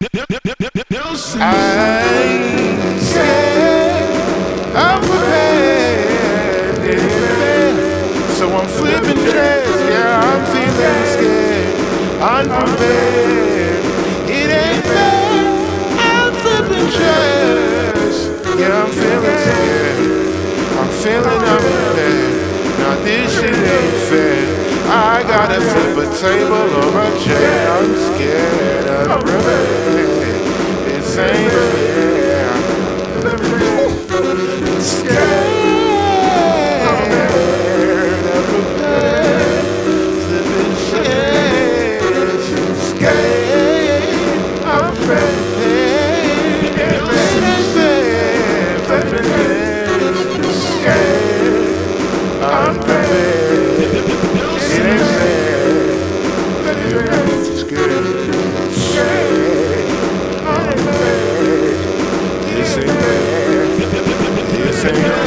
I'm scared, I'm prepared, so I'm flipping chairs. Yeah, I'm feeling scared, unprepared. It ain't fair, I'm flipping chairs. Yeah, I'm feeling scared, I'm feeling unprepared. Now this shit ain't fair. I gotta flip a table or a chair. I'm scared, unprepared. This ain't fair. Scared, unprepared. Flipping chairs. Scared, unprepared. This ain't fair. Flipping chairs. Scared, unprepared. It ain't fair. It's good. This ain't fair. This ain't fair.